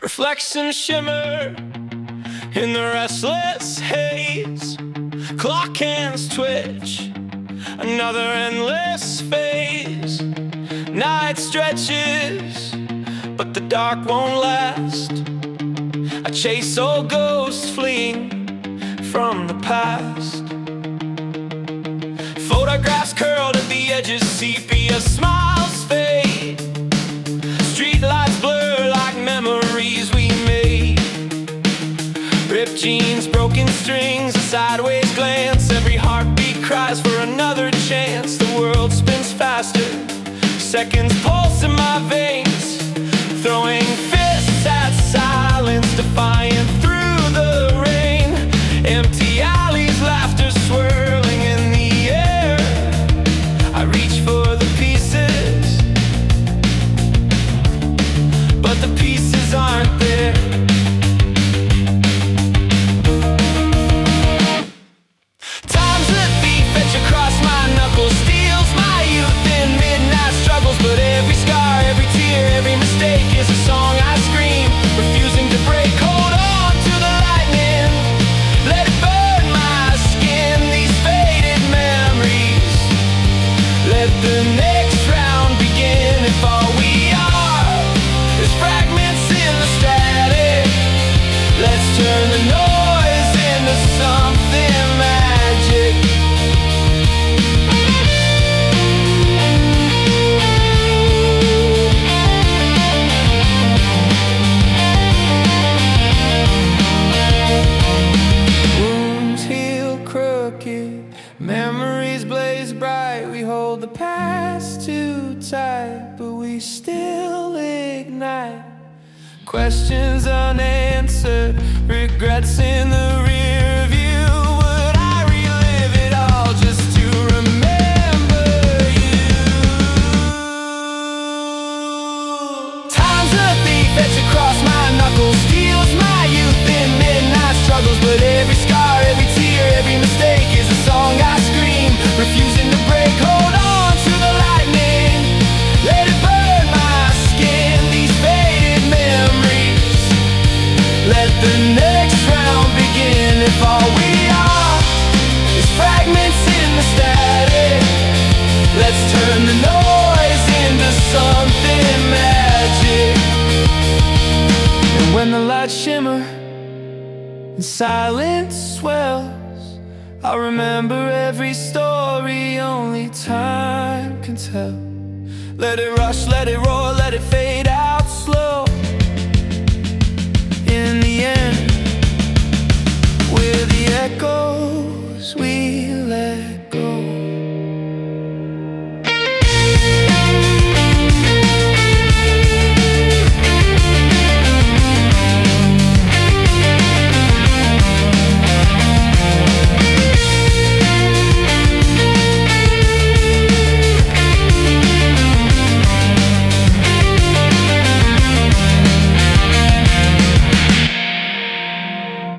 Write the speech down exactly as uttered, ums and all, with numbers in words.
Reflections shimmer in the restless haze. Clock hands twitch, another endless phase. Night stretches, but the dark won't last. I chase old ghosts fleeing from the past. Photographs curled at the edges, sepia smiles fade. Streetlights blur like memories we made. Ripped jeans, broken strings, a sideways glance. Every heartbeat cries for another chance. The world spins faster, seconds pulse in my veins. Throwing fists at silence, defiant through the rain. Empty alleys, laughter swirling in the air. I reach for the pieces, but the pieces aren't there. Time's a thief, etched across my knuckles, steals my youth in midnight struggles. But every scar, every tear, every mistake is a song I scream, refusing to break. Hold on to the lightning, let it burn my skin. These faded memories, let the next round begin. If all we are is fragments in the static, let's turn the noise into something magic. Wounds heal crooked, memories blaze bright. We hold the past too tight, but we still ignite. Questions unanswered, regrets in the rear view. Would I relive it all just to remember you? Time's a thief, etched across my knuckles, steals my youth in midnight struggles. But every scar, every tear, every mistake is a song I scream, refusing to break. Hold on to the lightning, let it burn my skin. These faded memories, let the next round begin. If all we are is fragments in the static, let's turn the noise into something magic. And when the lights shimmer and silence swells, I'll remember every story only time can tell. Let it rush, let it roar, let it fade